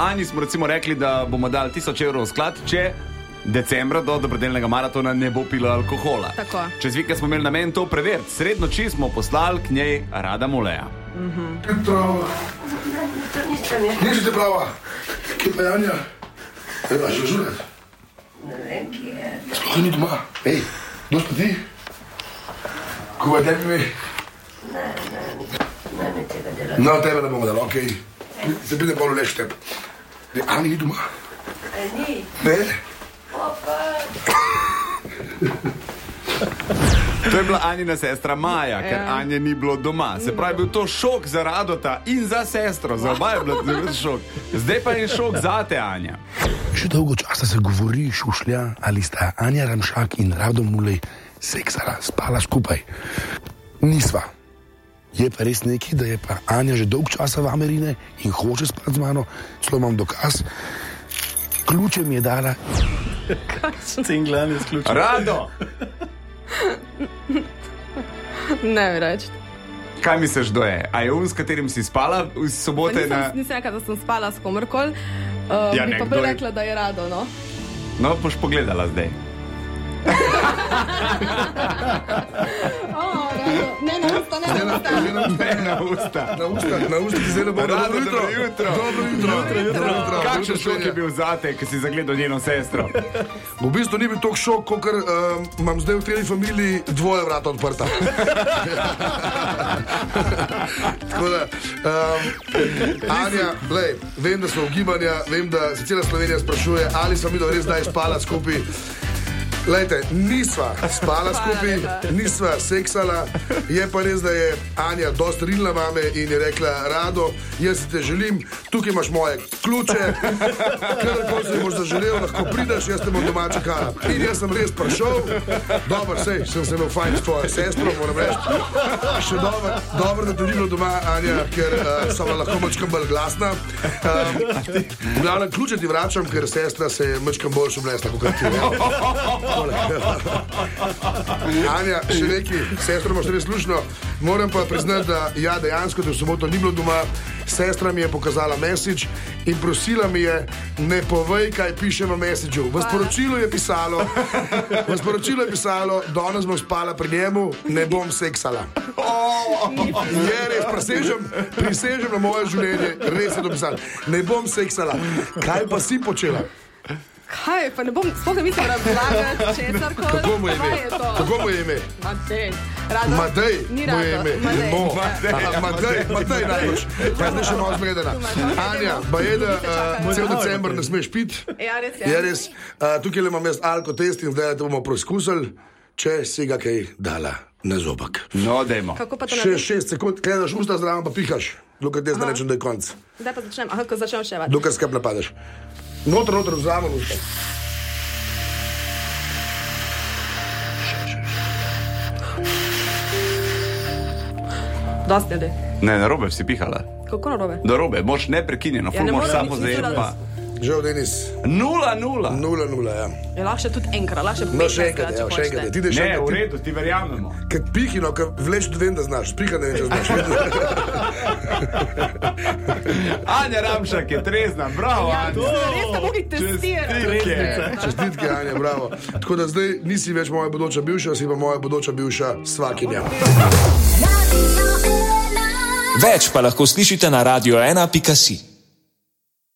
Ani smo recimo rekli, da bomo dali 1000 evrov v sklad, če decembra do dobrodelnega maratona ne bo pila alkohola. Tako. Čez vikend smo imeli namen to preveriti. Sred noči smo poslali k njej Rada Muleja. Nič te prava. Kje pa Janja? Eva, že žuret? Ne vem, kje je. Sploh ni doma. Ej, kdo si ti? Ko je tebi mi? Ne mi tega delati. No, tebe ne bomo dali, okej. Se pride pol lež teb. Ani ni doma? Ni. Ne? Opa. To je bila Anina sestra Maja, ker Anje ni bilo doma. Se pravi, bil to šok za Radota in za sestro. Za oba je bilo šok. Zdaj pa je šok zate, Anja. Še dolgo časa se govori, šušlja, ali sta Anja Ramšak in Rado Mulej seksala, spala skupaj. Nisva. Je pa res nekaj, da je pa Anja že dolgo časa v Amerine in hoče spati z mano. Celo imam dokaz. Ključe mi je dala. Cinglani s ključem. Rado! Ne mi reči. Kaj misliš, kdo je? A je s katerim si spala v sobote? Nisem rekla, da sem spala s komorkoli. Ja, bi pa prej rekla, da je Rado, no. No, boš pogledala zdaj. Ne, na usta. Na usta ti zdaj ne bo. Rado, dobro jutro. Dobro jutro. Kakšen šok je bil zate, ko si zagledal njeno sestro? V bistvu ni bil toliko šok, kot imam zdaj v tej familiji dvoje vrata odprta. Tako da, Anja, glej, vem, da so ugibanja, vem, da se cela Slovenija sprašuje, ali smo mi da res zdaj spala skupaj. Lejte, nisva spala skupaj, nisva seksala, je pa res, da je Anja dosti rilna vame in je rekla, Rado, jaz te želim, tukaj imaš moje ključe, kadarkoli se boš zaželel, lahko prideš, jaz te bom doma čakala. In jaz sem res prišel, dobro, sej, sem se imel fajn s tvojo sestro, moram reči, še dobro, da te ni bilo doma, Anja, ker sem lahko mačkam bolj glasna. V glavnem, ključe ti vračam, ker sestra se je mačkam bolj šublesla, kot ti. Anja, še neki, sestro imaš res slušno. Moram pa priznati, da ja, dejansko te v soboto ni bilo doma. Sestra mi je pokazala message in prosila mi je, ne povej, kaj piše v messageu. V sporočilu je pisalo, danes bom spala pri njemu, ne bom seksala. Je res, prisežem na moje življenje, res je dopisala. Ne bom seksala. Kaj pa si počela? Kaj, pa ne bom, sploh ne mislim razlagati česarkoli. Kako mu je ime? Kako mu je ime? Matej. Rado. Matej Ni mu je Rado. ime. Matej najboljš. Jaz ne še malo zgledana. Anja, ba je, da cel december ne smeš piti. Ja, res je. Je res. Tukaj imam jaz alkotest in zdaj te bomo preizkusili, če si ga kaj dala na zobak. No, dajmo. Kako pa to Še naredim? 6 sekund, gledaš usta zraven pa pihaš. Dokaj te zdaj rečem, da je konc. Zdaj pa začnem, ko začnem ševati. Dokaj skep napadeš. Noter, vzamem usta. Dosti ljudi. Ne, narobe si pihala. Kako narobe? Narobe, moš neprekinjeno, Ja, ne moš morem samo nič zajeti delati. pa. Žal, Denis. 0-0. 0-0, ja. Je lahko še tudi enkrat, lahko še No, še 15 enkrat, krat, ja, če še enkrat. hočete. Ti deš Ne, enkrat. v redu, ti verjamemo. Kad pihino, kad vleč tudi vem, da znaš. Piha ne vem, če znaš. Anja Ramšak je trezna, bravo, Ja, Anja. to res ste mogli testirati. Čestitke, Anja, bravo. Tako da zdaj nisi več moja bodoča bivša, si pa moja bodoča bivša svakinja. Več pa lahko slišite na radio1.si.